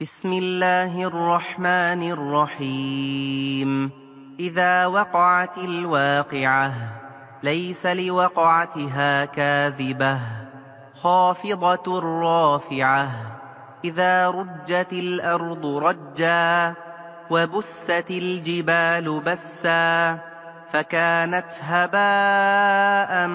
بسم الله الرحمن الرحيم إذا وقعت الواقعة ليس لوقعتها كاذبة خافضة رافعة إذا رجت الأرض رجا وبست الجبال بسا فكانت هباء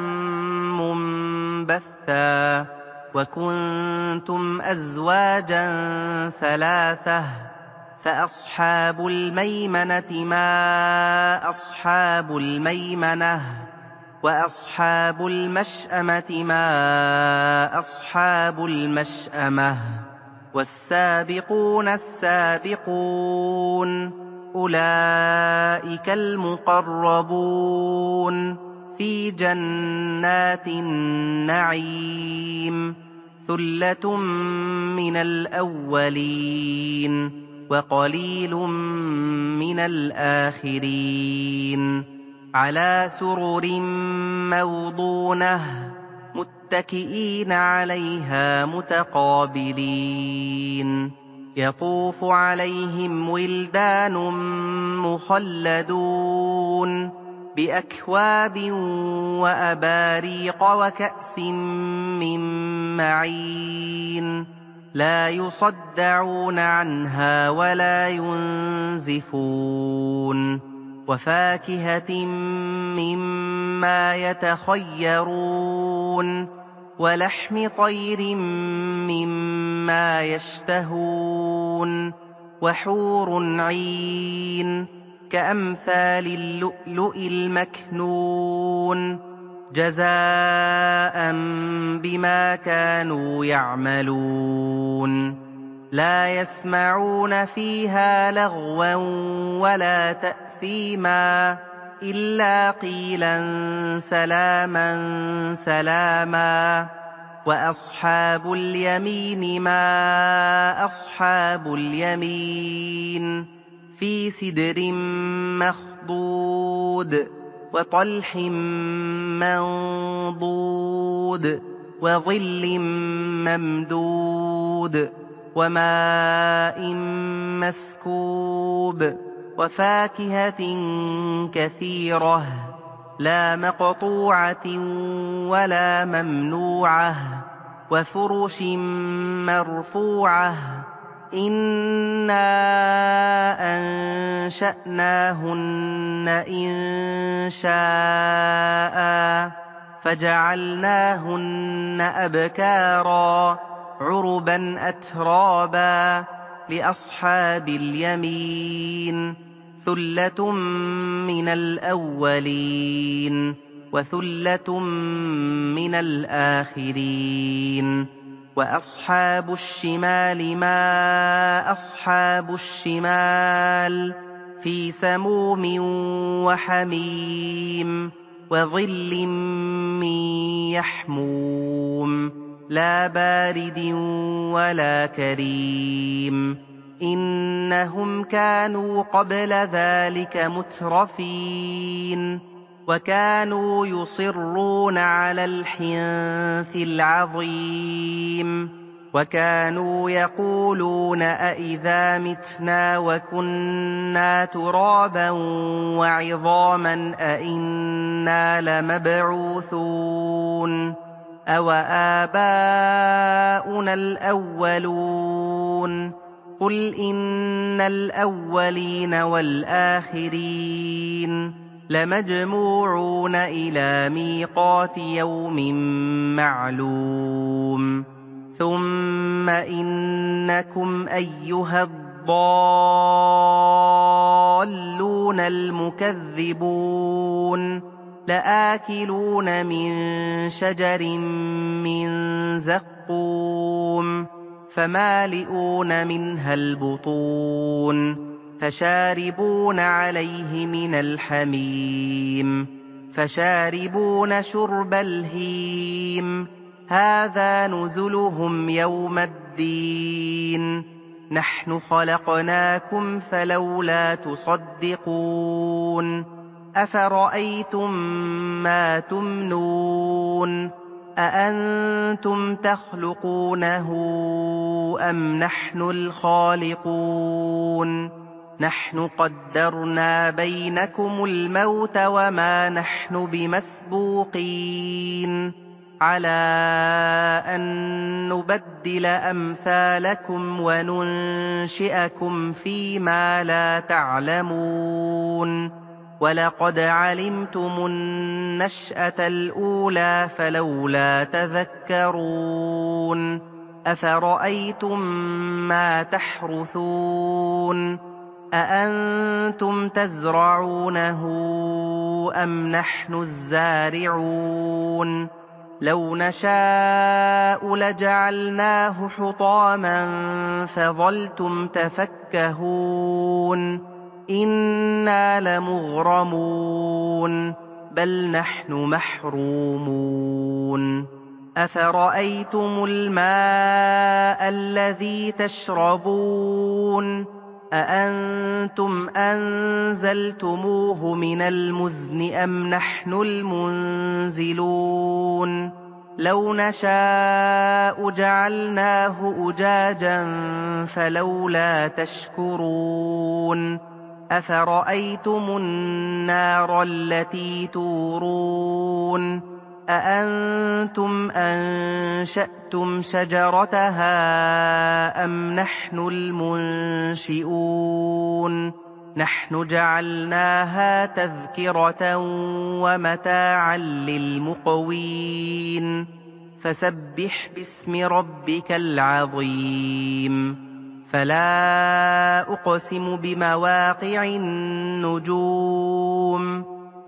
منبثا وكنتم أزواجا ثلاثة فأصحاب الميمنة ما أصحاب الميمنة وأصحاب المشأمة ما أصحاب المشأمة والسابقون السابقون أولئك المقربون في جنات النعيم ثلة من الأولين وقليل من الآخرين على سرر موضونة متكئين عليها متقابلين يطوف عليهم ولدان مخلدون بأكواب وأباريق وكأس من معين لا يصدعون عنها ولا ينزفون وفاكهة مما يتخيرون ولحم طير مما يشتهون وحور عين كأمثال اللؤلؤ المكنون جزاء بما كانوا يعملون لا يسمعون فيها لغوا ولا تأثيما إلا قيلا سلاما سلاما وأصحاب اليمين ما أصحاب اليمين في سدر مخضود وطلح منضود وظل ممدود وماء مسكوب وفاكهة كثيرة لا مقطوعة ولا ممنوعة وفرش مرفوعة إنا أنشأناهن إنشاء فجعلناهن أبكارا عربا أترابا لأصحاب اليمين ثلة من الأولين وثلة من الآخرين وأصحاب الشمال ما أصحاب الشمال في سموم وحميم وظل من يحموم لا بارد ولا كريم إنهم كانوا قبل ذلك مترفين وكانوا يصرون على الحنث العظيم وكانوا يقولون أئذا متنا وكنا ترابا وعظاما أئنا لمبعوثون أو آباؤنا الأولون قل إن الأولين والآخرين لمجموعون إلى ميقات يوم معلوم ثم إنكم أيها الضالون المكذبون لآكلون من شجر من زقوم فمالئون منها البطون فشاربون عليه من الحميم فشاربون شرب الهيم هذا نزلهم يوم الدين نحن خلقناكم فلولا تصدقون أفرأيتم ما تمنون أأنتم تخلقونه أم نحن الخالقون نحن قدرنا بينكم الموت وما نحن بمسبوقين على أن نبدل أمثالكم وننشئكم فيما لا تعلمون ولقد علمتم النشأة الأولى فلولا تذكرون أفرأيتم ما تحرثون أأنتم تزرعونه أم نحن الزارعون لو نشاء لجعلناه حطاما فظلتم تفكهون إنا لمغرمون بل نحن محرومون أفرأيتم الماء الذي تشربون أأنتم أنزلتموه من المزن أم نحن المنزلون لو نشاء جعلناه أجاجا فلولا تشكرون أفرأيتم النار التي تورون أأنتم أنشأتم شجرتها أم نحن المنشئون نحن جعلناها تذكرة ومتاعا للمقوين فسبح باسم ربك العظيم فلا أقسم بمواقع النجوم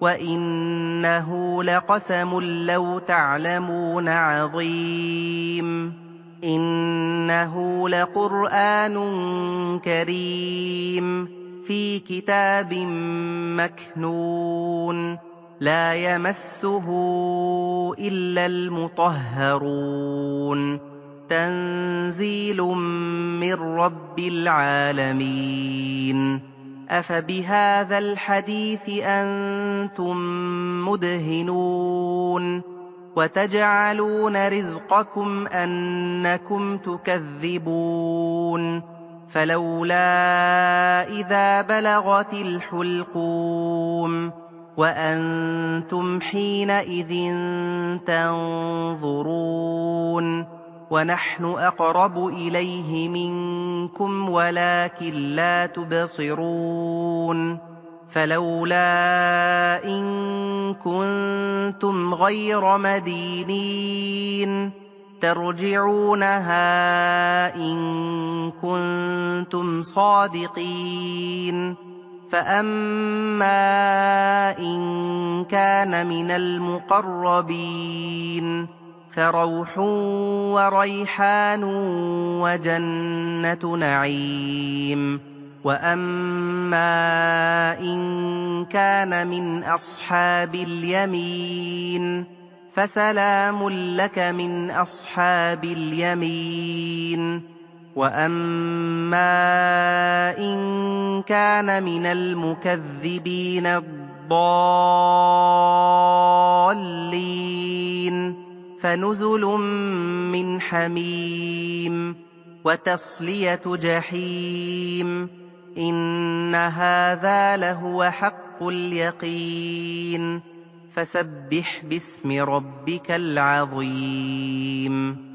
وإنه لقسم لو تعلمون عظيم إنه لقرآن كريم في كتاب مكنون لا يمسه إلا المطهرون تنزيل من رب العالمين أفبهذا الحديث أنتم مدهنون وتجعلون رزقكم أنكم تكذبون فلولا إذا بلغت الحلقوم وأنتم حينئذ تنظرون ونحن أقرب إليه منكم ولكن لا تبصرون فلولا إن كنتم غير مدينين ترجعونها إن كنتم صادقين فأما إن كان من المقربين فروح وريحان وجنة نعيم وأما إن كان من أصحاب اليمين فسلام لك من أصحاب اليمين وأما إن كان من المكذبين الضالين فنزل من حميم وتصلية جحيم إن هذا لهو حق اليقين فسبح باسم ربك العظيم